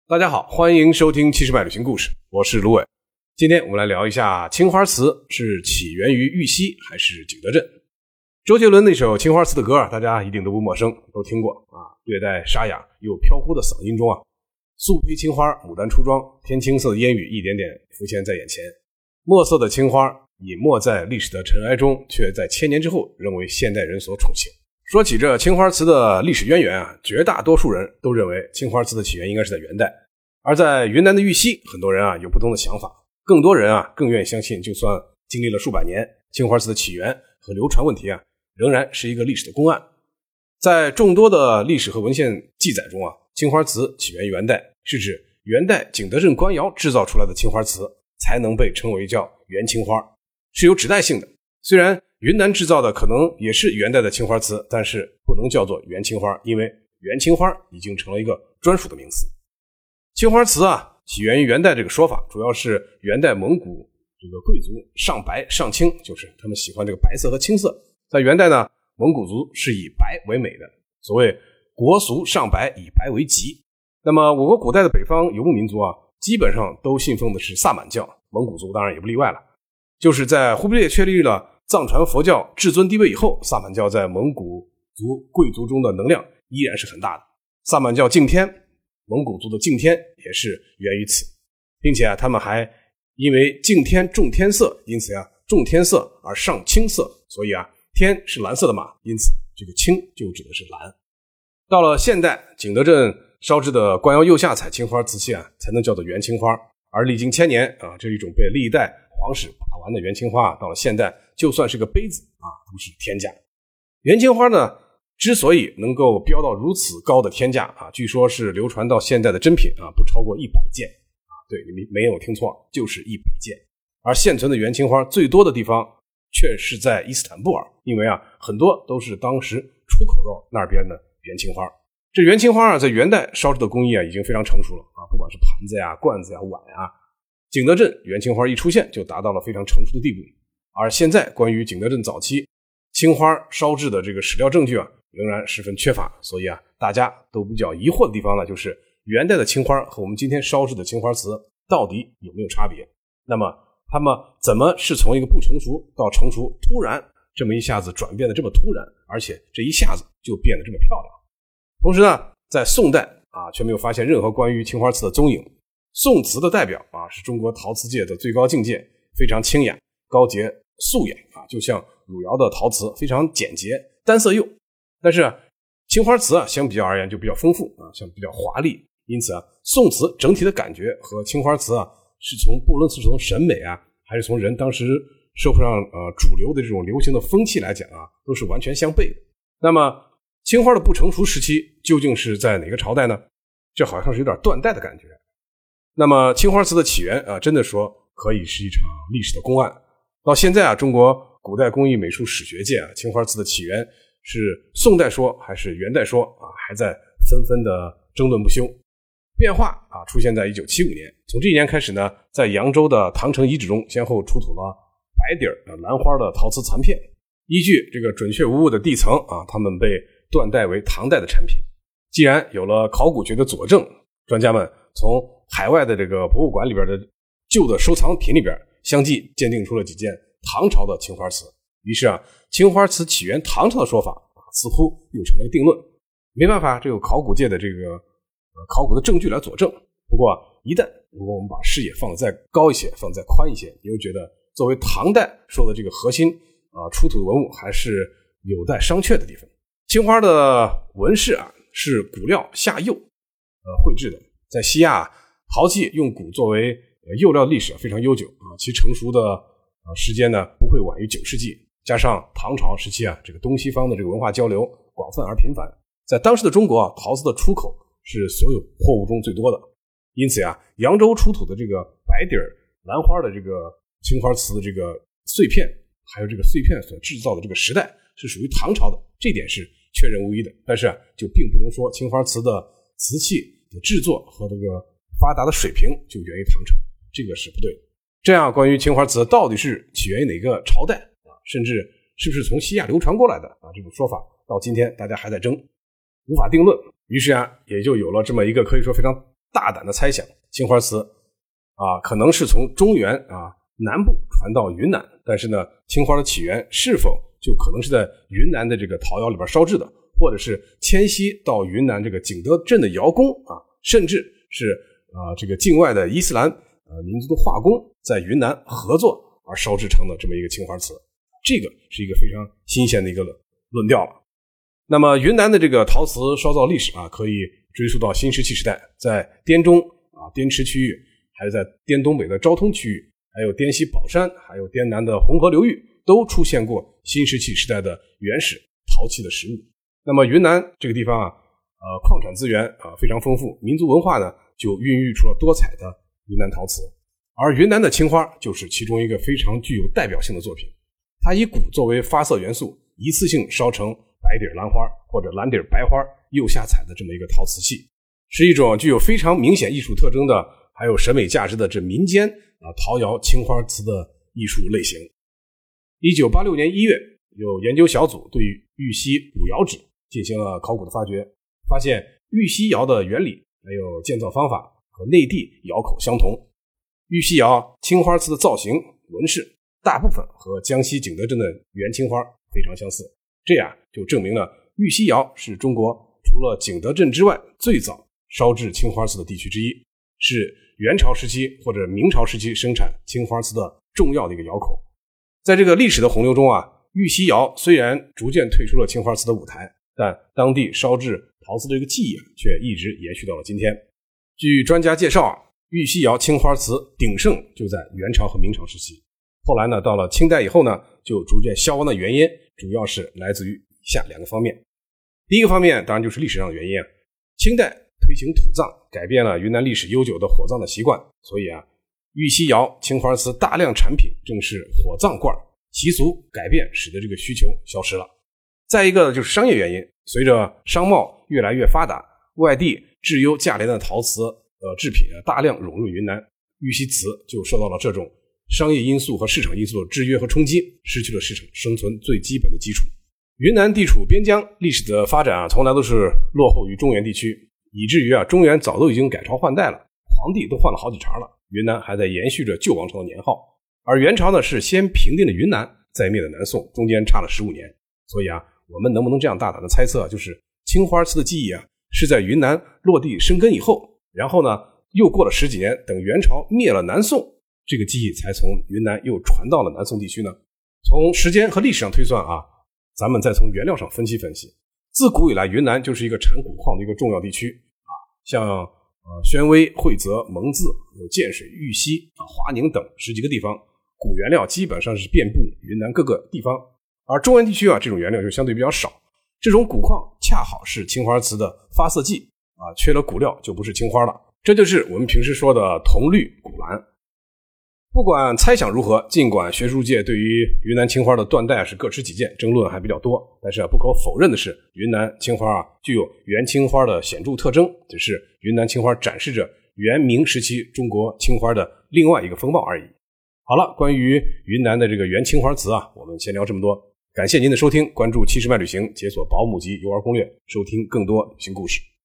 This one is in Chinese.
大家好，欢迎收听70迈旅行故事，我是卢伟。今天我们来聊一下青花瓷是起源于玉溪还是景德镇。周杰伦那首青花瓷的歌大家一定都不陌生，都听过啊，略带沙哑又飘忽的嗓音中素胚青花，牡丹出妆，天青色的烟雨一点点浮现在眼前。墨色的青花隐没在历史的尘埃中，却在千年之后仍为现代人所宠幸。说起这青花瓷的历史渊源绝大多数人都认为青花瓷的起源应该是在元代。而在云南的玉溪，很多人有不同的想法，更多人更愿意相信，就算经历了数百年，青花瓷的起源和流传问题仍然是一个历史的公案。在众多的历史和文献记载中青花瓷起源于元代，是指元代景德镇官窑制造出来的青花瓷才能被称为叫元青花，是有指代性的。虽然云南制造的可能也是元代的青花瓷，但是不能叫做元青花，因为元青花已经成了一个专属的名词。青花瓷起源于元代这个说法，主要是元代蒙古这个贵族上白上青，就是他们喜欢这个白色和青色。在元代呢，蒙古族是以白为美的，所谓国俗上白，以白为吉。那么我国古代的北方游牧民族基本上都信奉的是萨满教，蒙古族当然也不例外了。就是在忽必烈确立了藏传佛教至尊地位以后，萨满教在蒙古族贵族中的能量依然是很大的。萨满教敬天，蒙古族的敬天也是源于此，并且他们还因为敬天重天色，因此重天色而上青色，所以天是蓝色的马，因此这个青就指的是蓝。到了现代，景德镇烧制的官窑釉下彩青花瓷器才能叫做元青花，而历经千年这一种被历代皇室把玩的元青花到了现代，就算是个杯子都是天价。元青花呢，之所以能够飙到如此高的天价据说是流传到现在的真品不超过100件对，你没有听错，就是100件。而现存的元青花最多的地方却是在伊斯坦布尔，因为很多都是当时出口到那边的元青花。这元青花在元代烧制的工艺已经非常成熟了不管是盘子罐子碗景德镇元青花一出现就达到了非常成熟的地步。而现在关于景德镇早期青花烧制的这个史料证据仍然十分缺乏，所以大家都比较疑惑的地方呢，就是元代的青花和我们今天烧制的青花瓷到底有没有差别？那么它们怎么是从一个不成熟到成熟，突然这么一下子转变的这么突然，而且这一下子就变得这么漂亮？同时呢，在宋代却没有发现任何关于青花瓷的踪影。宋瓷的代表是中国陶瓷界的最高境界，非常清雅高洁素雅就像汝窑的陶瓷，非常简洁单色釉。但是青花瓷相比较而言就比较丰富像比较华丽，因此宋瓷整体的感觉和青花瓷是从不论是从审美还是从人当时社会上主流的这种流行的风气来讲都是完全相悖的。那么青花的不成熟时期究竟是在哪个朝代呢？这好像是有点断代的感觉。那么青花瓷的起源真的说可以是一场历史的公案。到现在中国古代工艺美术史学界青花瓷的起源是宋代说还是元代说还在纷纷的争论不休。变化出现在1975年，从这一年开始呢，在扬州的唐城遗址中先后出土了白底兰花的陶瓷残片，依据这个准确无误的地层它们被断代为唐代的产品。既然有了考古学的佐证，专家们从海外的这个博物馆里边的旧的收藏品里边相继鉴定出了几件唐朝的青花瓷，于是青花瓷起源唐朝的说法似乎又成了定论。没办法，这个考古界的这个考古的证据来佐证。不过一旦如果我们把视野放得再高一些，放得再宽一些，你又觉得作为唐代说的这个核心出土的文物还是有待商榷的地方。青花的纹饰是骨料下釉绘制的。在西亚陶器用骨作为釉料的历史非常悠久其成熟的时间呢不会晚于9世纪。加上唐朝时期这个东西方的这个文化交流广泛而频繁，在当时的中国陶瓷的出口是所有货物中最多的。因此扬州出土的这个白底兰花的这个青花瓷的这个碎片，还有这个碎片所制造的这个时代是属于唐朝的，这点是确认无疑的。但是就并不能说青花瓷的瓷器的制作和这个发达的水平就源于唐朝，这个是不对的。这样关于青花瓷到底是起源于哪个朝代甚至是不是从西亚流传过来的这种说法到今天大家还在争，无法定论。于是也就有了这么一个可以说非常大胆的猜想，青花瓷可能是从中原南部传到云南，但是呢，青花的起源是否就可能是在云南的这个陶窑里边烧制的，或者是迁徙到云南这个景德镇的窑工甚至是这个境外的伊斯兰民族的化工在云南合作而烧制成的这么一个青花瓷，这个是一个非常新鲜的一个论调了。那么云南的这个陶瓷烧造历史可以追溯到新石器时代，在滇中滇池区域，还有在滇东北的昭通区域，还有滇西宝山，还有滇南的红河流域，都出现过新石器时代的原始陶器的实物。那么云南这个地方矿产资源非常丰富，民族文化呢就孕育出了多彩的云南陶瓷，而云南的青花就是其中一个非常具有代表性的作品。它以钴作为发色元素，一次性烧成白底蓝花或者蓝底白花釉下彩的这么一个陶瓷器，是一种具有非常明显艺术特征的，还有审美价值的这民间陶窑青花瓷的艺术类型。1986年1月，有研究小组对玉溪古窑址进行了考古的发掘，发现玉溪窑的原理还有建造方法和内地窑口相同。玉溪窑青花瓷的造型纹饰大部分和江西景德镇的元青花非常相似，这样就证明了玉溪窑是中国除了景德镇之外最早烧制青花瓷的地区之一，是元朝时期或者明朝时期生产青花瓷的重要的一个窑口。在这个历史的洪流中玉溪窑虽然逐渐退出了青花瓷的舞台，但当地烧制陶瓷的这个技艺却一直延续到了今天。据专家介绍玉溪窑青花瓷鼎盛就在元朝和明朝时期，后来呢，到了清代以后呢，就逐渐消亡的原因主要是来自于以下两个方面。第一个方面当然就是历史上的原因清代推行土葬，改变了云南历史悠久的火葬的习惯，所以玉溪窑青花瓷大量产品正是火葬罐习俗改变使得这个需求消失了。再一个就是商业原因，随着商贸越来越发达，外地质优价廉的陶瓷制品大量涌入云南，玉溪瓷就受到了这种商业因素和市场因素的制约和冲击，失去了市场生存最基本的基础。云南地处边疆，历史的发展从来都是落后于中原地区，以至于中原早都已经改朝换代了，皇帝都换了好几茬了，云南还在延续着旧王朝的年号。而元朝呢是先平定了云南，再灭了南宋，中间差了15年。所以我们能不能这样大胆的猜测，就是青花瓷的技艺是在云南落地生根以后，然后呢又过了10几年，等元朝灭了南宋，这个技艺才从云南又传到了南宋地区呢？从时间和历史上推算咱们再从原料上分析分析。自古以来，云南就是一个产古矿的一个重要地区像宣威、惠泽、蒙自、有建水、玉溪、华宁等10几个地方，古原料基本上是遍布云南各个地方。而中原地区这种原料就相对比较少，这种古矿恰好是青花瓷的发色剂缺了古料就不是青花了，这就是我们平时说的铜绿古蓝。不管猜想如何，尽管学术界对于云南青花的断代是各持己见，争论还比较多，但是不可否认的是，云南青花具有元青花的显著特征，只是云南青花展示着元明时期中国青花的另外一个风貌而已。好了，关于云南的这个元青花瓷我们先聊这么多。感谢您的收听，关注70迈旅行，解锁保姆级游玩攻略，收听更多旅行故事。